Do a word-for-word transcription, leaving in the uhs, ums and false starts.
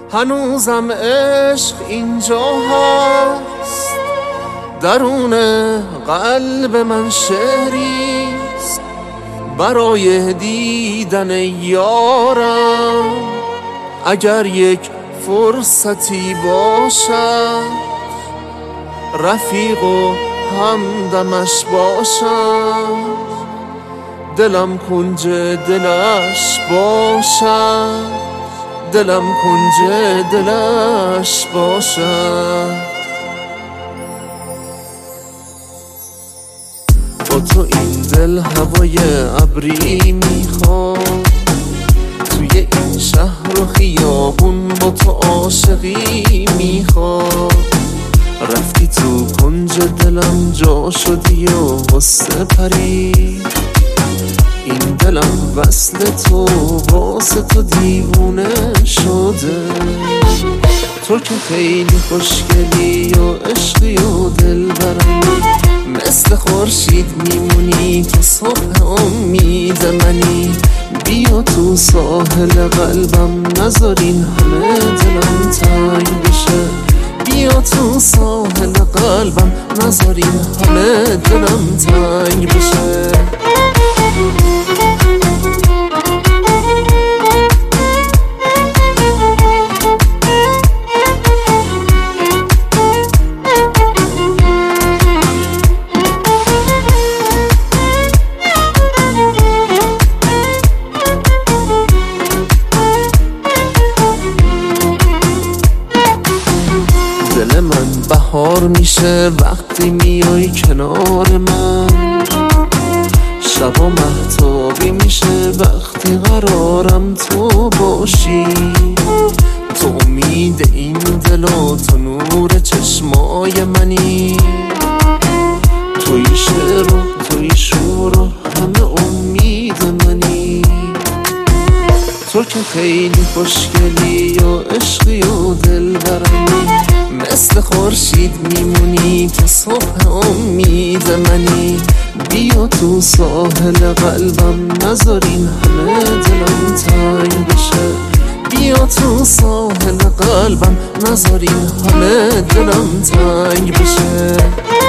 هنوزم عشق اینجا هست، درون قلب من شعریست برای دیدن یارم. اگر یک فرصتی باشد رفیق و همدمش باشم، دلم کنج دلش باشد، دلم کنج دلش باشد. با تو این دل هوای ابری میخواد، توی این شهر و خیابون با تو عاشقی میخواد. رفتی تو کنج دلم جا شدی و غصه پری، این دلم وصل تو واسه تو دیوونه شده. تو که خیلی خوشگلی و عشقی و دلبرمی، مثل خورشید میمونی تو صبح امید منی. بیا تو ساحل قلبم نذار این همه دلم تنگ بشه، بیا تو ساحل قلبم نذار این همه دلم تنگ بشه. دل من بهار میشه وقتی میای کنار من، شبا مهتابی میشه وقتی قرارم تو باشی. تو امید این دل و تو نور چشمای منی، توی شعر و توی شور و همه امید منی. تو که خیلی خوشگلی و عشقی و دلبرمی، مثل خورشید میمونی تو صبح امید منی. بیا تو ساحل قلبم نذار این همه دلم تنگ بشه، بیا تو ساحل قلبم نذار این همه دلم تنگ بشه.